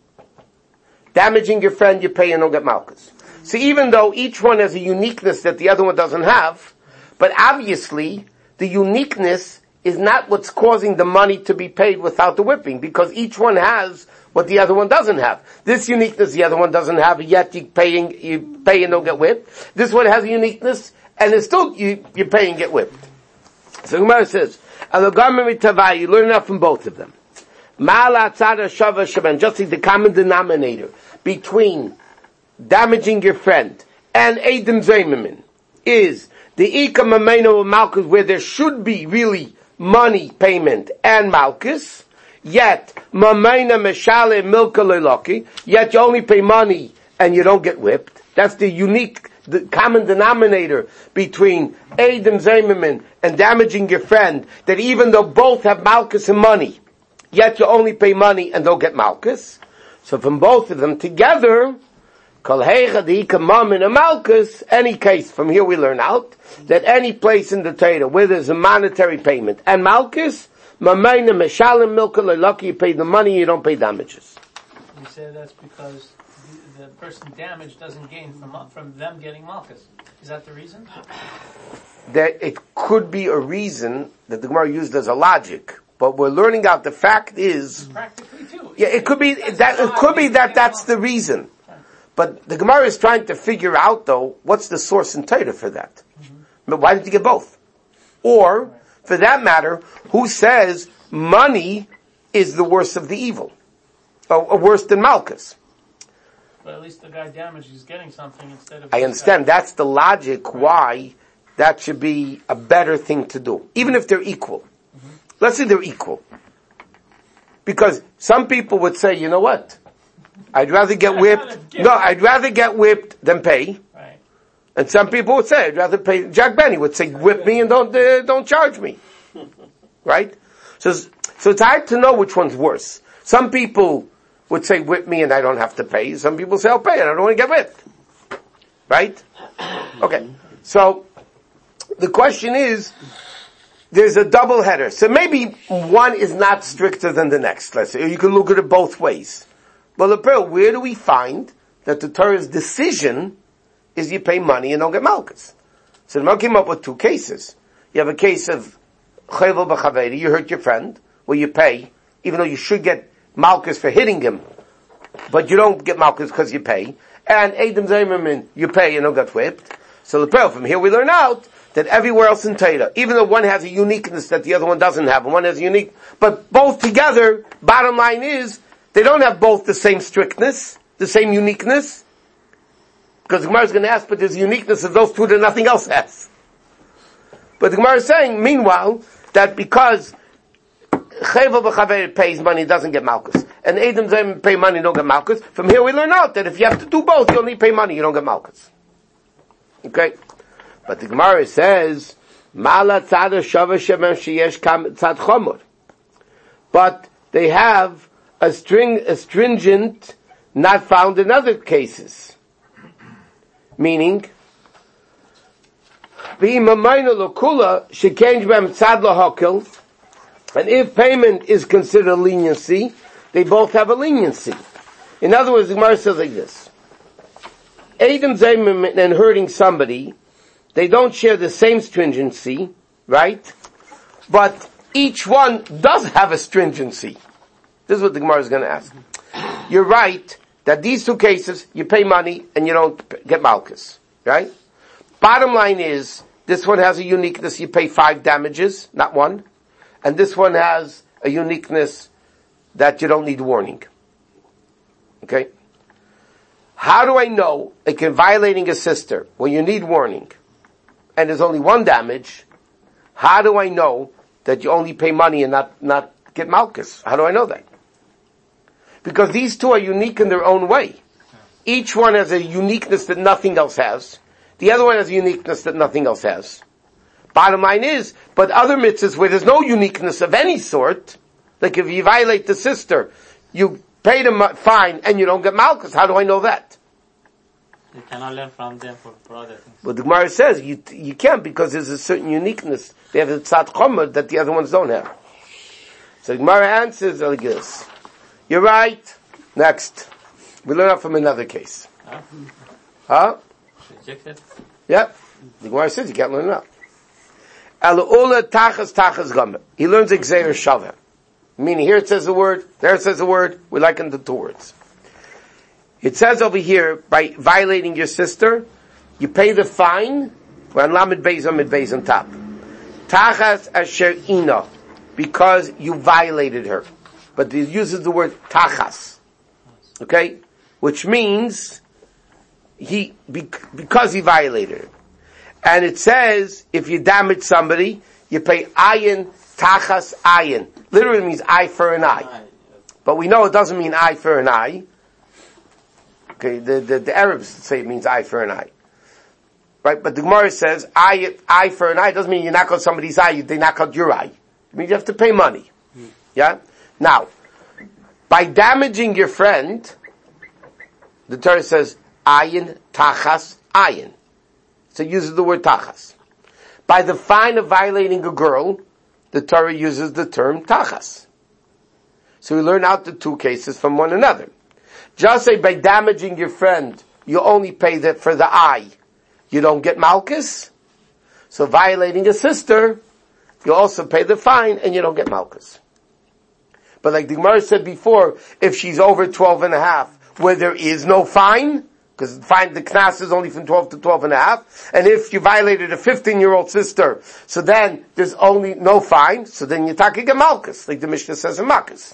Damaging your friend, you pay and don't get malchus. So even though each one has a uniqueness that the other one doesn't have, but obviously, the uniqueness is not what's causing the money to be paid without the whipping, because each one has what the other one doesn't have. This uniqueness the other one doesn't have, yet you paying, you pay and don't get whipped. This one has a uniqueness, and it's still, you, you pay and get whipped. So Gemara says, Alogami Tavai, you learn enough from both of them. Ma'ala tzara shava shaban, just like the common denominator between damaging your friend and Eidem Zaymimin is the Ika Mameno Malchus, where there should be really money payment and Malchus, yet Mamena Meshale Milka Leloki, yet you only pay money and you don't get whipped. That's the unique, the common denominator between Eidem Zaymimin and damaging your friend, that even though both have Malchus and money, yet you only pay money and don't get Malchus. So from both of them together, Kol Heicha Deika Mamin and Malchus, any case, from here we learn out, that any place in the Torah where there's a monetary payment and Malchus, Mamayna Meshalim Milka Leilaki, you pay the money, you don't pay damages. You say that's because the, the person damaged doesn't gain from from them getting malchus. Is that the reason? That it could be a reason that the Gemara used as a logic, but we're learning out the fact is, Practically too. yeah, it could be that, it could be that that's the reason. But the Gemara is trying to figure out, though, what's the source in Torah for that? Mm-hmm. Why did you get both? Or, for that matter, who says money is the worst of the evil? Or, or worse than Malchus? But at least the guy damaged is getting something instead of... I understand. That's the logic why that should be a better thing to do. Even if they're equal. Mm-hmm. Let's say they're equal. Because some people would say, you know what? I'd rather get whipped. No, I'd rather get whipped than pay. Right. And some people would say, I'd rather pay. Jack Benny would say, whip me and don't uh, don't charge me. Right? So, so it's hard to know which one's worse. Some people would say, whip me and I don't have to pay. Some people say, I'll pay and I don't want to get whipped. Right? Okay. So, the question is, there's a double header. So maybe one is not stricter than the next. Let's say, or you can look at it both ways. Well, where do we find that the Torah's decision is you pay money and don't get malchus? So the Gemara came up with two cases. You have a case of chevel b'chaveri, you hurt your friend, where you pay, even though you should get malchus for hitting him, but you don't get malchus because you pay. And Eidem Zaymimin, you pay and don't get whipped. So the from here we learn out that everywhere else in Torah, even though one has a uniqueness that the other one doesn't have, and one has a unique, but both together, bottom line is, they don't have both the same strictness, the same uniqueness. Because the Gemara is going to ask, but there's uniqueness of those two that nothing else has. But the Gemara is saying, meanwhile, that because Chevel b'chaver pays money, doesn't get malchus, and Eidem Zaymimin pay money, don't get malchus, from here we learn out that if you have to do both, you only pay money, you don't get malchus. Okay? But the Gemara says, Ma'ala tzad shava shemen sheyesh kam tzad chomor. But they have a string, a stringent not found in other cases. Meaning, and if payment is considered leniency, they both have a leniency. In other words, the Gemara says like this. Eidem Zaymimin and hurting somebody, they don't share the same stringency, right? But each one does have a stringency. This is what the Gemara is going to ask. You're right that these two cases, you pay money and you don't get malchus, right? Bottom line is, this one has a uniqueness, you pay five damages, not one. And this one has a uniqueness that you don't need warning. Okay? How do I know, like in violating a sister, when you need warning, and there's only one damage, how do I know that you only pay money and not, not get malchus? How do I know that? Because these two are unique in their own way. Each one has a uniqueness that nothing else has. The other one has a uniqueness that nothing else has. Bottom line is, but other mitzvahs where there's no uniqueness of any sort, like if you violate the sister, you pay the fine and you don't get malchus. How do I know that? You cannot learn from them for, for other things. But the Gemara says you you can't because there's a certain uniqueness. They have a tzad chomer that the other ones don't have. So the Gemara answers like this. You're right. Next. We learn out from another case. Huh? Huh? Rejected? Yep. The Gemara says you can't learn it out. Ala'ula tachas tachas gomer. He learns Gzeir Shaveh. Meaning here it says a word, there it says a word, we liken the two words. It says over here, by violating your sister, you pay the fine, we're on Lamed Beis Amid Beis on top. Tachas asher ina, because you violated her. But it uses the word tachas. Okay? Which means, he, because he violated her. And it says, if you damage somebody, you pay ayin tachas ayin. Literally means eye for an eye. But we know it doesn't mean eye for an eye. Okay, the, the, the Arabs say it means eye for an eye. Right? But the Gemara says, eye, eye for an eye doesn't mean you knock out somebody's eye, they knock out your eye. It means you have to pay money. Yeah? Now, by damaging your friend, the Torah says, ayin tachas ayin. So it uses the word tachas. By the fine of violating a girl, the Torah uses the term tachas. So we learn out the two cases from one another. Just say by damaging your friend, you only pay the, for the eye. You don't get malchus. So violating a sister, you also pay the fine and you don't get malchus. But like the Gemara said before, if she's over twelve and a half, where there is no fine, because fine, the knas is only from twelve to twelve and a half. And if you violated a fifteen-year-old sister, so then there's only no fine, so then you take a malchus, like the Mishnah says in Malchus.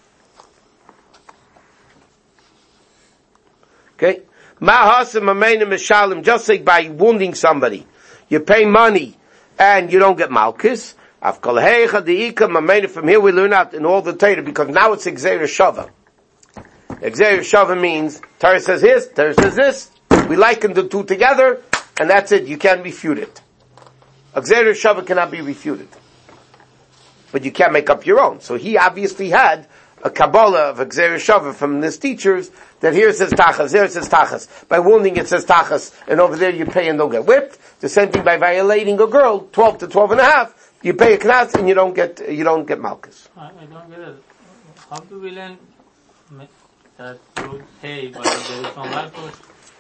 Okay? Ma'hasim ameinu mishalim, just like by wounding somebody, you pay money and you don't get malchus. From here we learn out in all the Torah, because now it's Gzeir Shaveh. Gzeir Shaveh means, Torah says this, Torah says this, we liken the two together, and that's it, you can't refute it. Gzeir Shaveh cannot be refuted. But you can't make up your own. So he obviously had a Kabbalah of Gzeir Shaveh from his teachers, that here it says tachas, there it says tachas. By wounding it says tachas, and over there you pay and don't get whipped. The same thing by violating a girl, twelve to twelve and a half, you pay a knas and you don't get, you don't get malchus. I, I don't get it. How do we learn that you pay, but there is no malchus?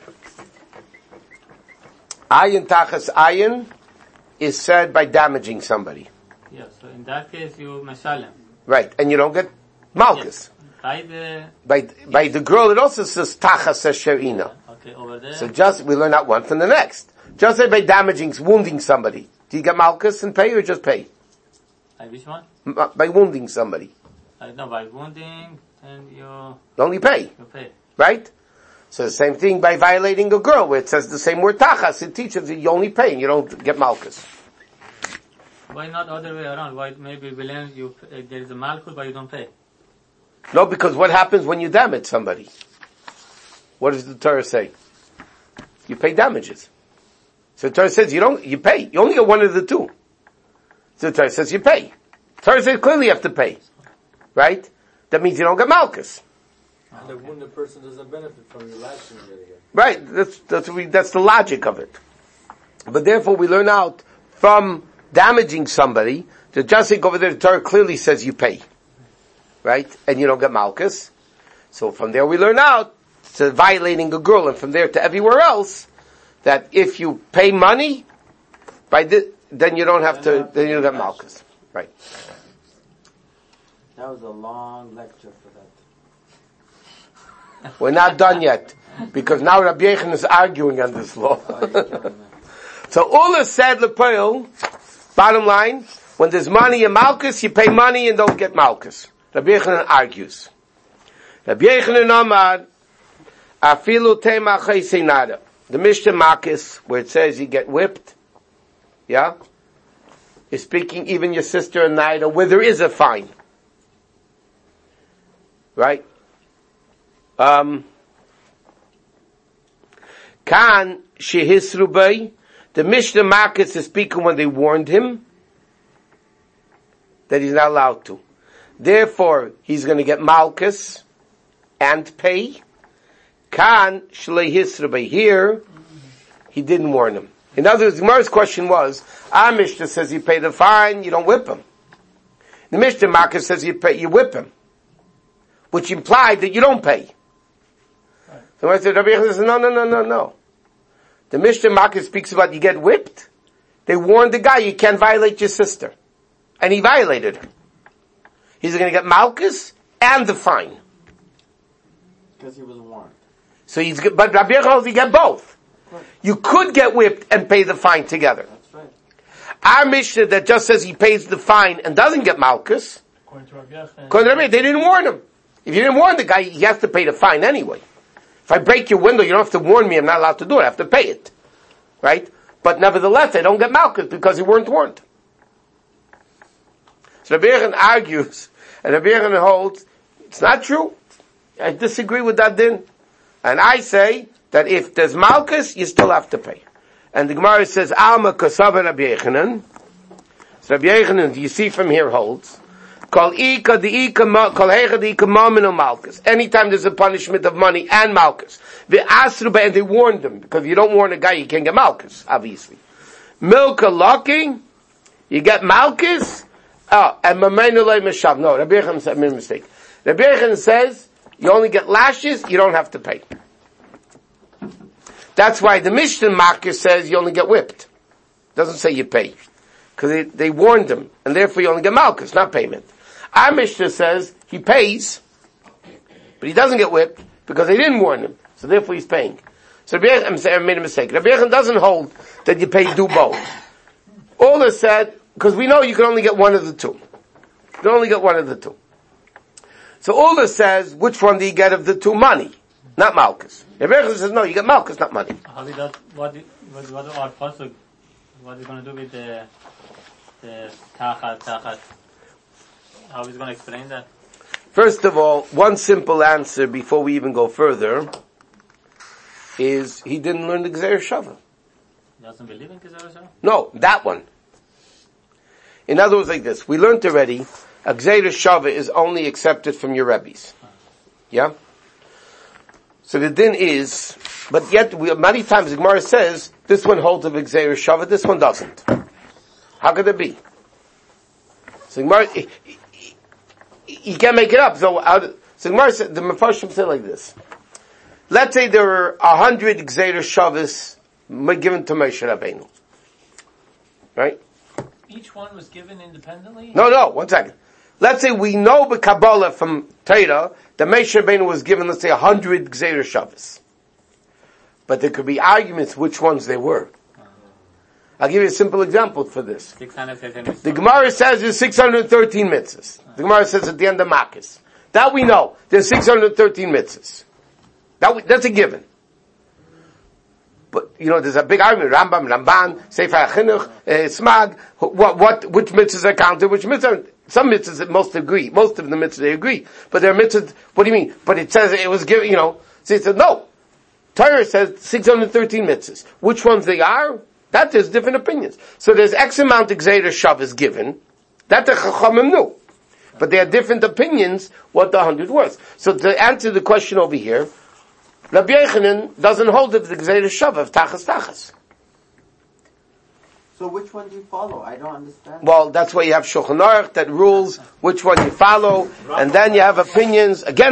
Ayin tachas ayin is said by damaging somebody. Yes, so in that case you meshalem. Right, and you don't get malchus. Yes. By the... By, by the girl it also says tachas asher ina. Okay, over there. So just, we learn that one from the next. Just say by damaging, wounding somebody. Do you get malchus and pay or just pay? By which one? M- by wounding somebody. I know, by wounding, and you... You only pay. You pay. Right? So the same thing by violating a girl, where it says the same word tachas, it teaches that you only pay and you don't get malchus. Why not other way around? Why maybe we learn you, uh, there is a malchus but you don't pay? No, because what happens when you damage somebody? What does the Torah say? You pay damages. So the Torah says you don't, you pay. You only get one of the two. So the Torah says you pay. The Torah says clearly you have to pay. Right? That means you don't get malchus. And the wounded person doesn't benefit from your lashing it again. Right. That's, that's, we, that's the logic of it. But therefore we learn out from damaging somebody, the just like over there, the Torah clearly says you pay. Right? And you don't get malchus. So from there we learn out to violating a girl, and from there to everywhere else, that if you pay money, by the, then you don't have to, then you don't get malchus. Right. That was a long lecture for that. We're not done yet, because now Rabbi Yechon is arguing on this law. Oh, you're killing me. So Ula said Lepoil, bottom line, when there's money in Malkus, you pay money and don't get Malkus. Rabbi Yechanan argues. Rabbi Yechanan Amar, Afilu Tema Chayse Nada. The Mishnah Malkus, where it says you get whipped, yeah, is speaking even your sister and Nida, where there is a fine. Right? Um, Kan Shehisru Bay, the Mishnah Malkus is speaking when they warned him that he's not allowed to. Therefore, he's going to get Malkus and pay. Kan Shlei Hisru Bay. Here, he didn't warn him. In other words, the Gemara's question was, our Mishnah says you pay the fine, you don't whip him. The Mishnah Malkus says you pay, you whip him, which implied that you don't pay. Right. So I said, Rabbi Yechanan says, no, no, no, no, no. The Mishnah Malkus speaks about you get whipped. They warned the guy you can't violate your sister. And he violated her. He's going to get Malkus and the fine. Because he was warned. So he's, but Rabbi Yechanan holds you get both. Right. You could get whipped and pay the fine together. That's right. Our Mishnah that just says he pays the fine and doesn't get Malkus, According to Rabbi Yechanan, according to Rabbi, they didn't warn him. If you didn't warn the guy, he has to pay the fine anyway. If I break your window, you don't have to warn me, I'm not allowed to do it, I have to pay it. Right? But nevertheless, they don't get Malkus because they weren't warned. So Rabbi Yechanan argues, and Rabbi Yechanan holds, it's not true. I disagree with that din. And I say that if there's Malkus, you still have to pay. And the Gemara says, Alma Kasava Rabbi Yechanan. So Rabbi Yechanan, you see from here holds, Kol Ika the Ika Kol Hecha the Ika Mamin of Malkus. Anytime there's a punishment of money and Malkus. The Asruba, and they warned them, because if you don't warn a guy, you can't get Malkus, obviously. Milka locking, you get Malkus, oh, and Mamenu Le Meshav. No, Rabbi Yechanan said, I made a mistake. Rabbi Yechanan says, you only get lashes, you don't have to pay. That's why the Mishnah Malkus says you only get whipped. It doesn't say you pay. Because they, they warned him, and therefore you only get Malkus, not payment. Our Mishnah says he pays, but he doesn't get whipped, because they didn't warn him, so therefore he's paying. So Rabbi Yechanan, I'm saying I made a mistake. Rabbi Yechanan doesn't hold that you pay do both. All is said, because we know you can only get one of the two. You can only get one of the two. So Ula says, which one do you get of the two? Money, not Malkus. Rabbi Yechanan says, no, you get Malkus, not money. How did that, what, what, what are pasuk, what is going to do with the, the tachat, tachat? How is he going to explain that? First of all, one simple answer before we even go further is he didn't learn the Gzeir Shava. He doesn't believe in Gzeir Shava? No, that one. In other words, like this, we learned already, a Gzeir Shava is only accepted from your Rebbes. Yeah? So the din is, but yet, we, many times the Gemara says, this one holds of Gzeir Shava, this one doesn't. How could it be? So the Gemara, you can't make it up. So, out, so the Gemara said, the Mefarshim said like this. Let's say there were a hundred Gzeir Shavas given to Moshe Rabbeinu. Right? each one was given independently? No, no, one second. Let's say we know the Kabbalah from Torah that Moshe Rabbeinu was given, let's say, a hundred Gzeir Shavas. But there could be arguments which ones they were. I'll give you a simple example for this. The Gemara says there's six hundred thirteen mitzvahs. The Gemara says at the end of Makis. That we know. There's six hundred thirteen mitzvahs. That we, that's a given. But, you know, there's a big argument. Rambam, Ramban, Sefer HaChinuch, uh, Smag, what, what, which mitzvahs are counted, which mitzvahs, some mitzvahs that most agree. Most of the mitzvahs they agree. But there are mitzvahs, what do you mean? But it says it was given, you know, so it says, no. Torah says six hundred thirteen mitzvahs. Which ones they are? That there's different opinions. So there's X amount of Gzeir Shavas given. That the Chachamim knew. But they had different opinions what the hundred was. So to answer the question over here, Rabbi Yechanan doesn't hold it the Gzeir Shav of Tachas Tachas. So which one do you follow? I don't understand. Well, that's why you have Shulchan Aruch that rules which one you follow, and then you have opinions again.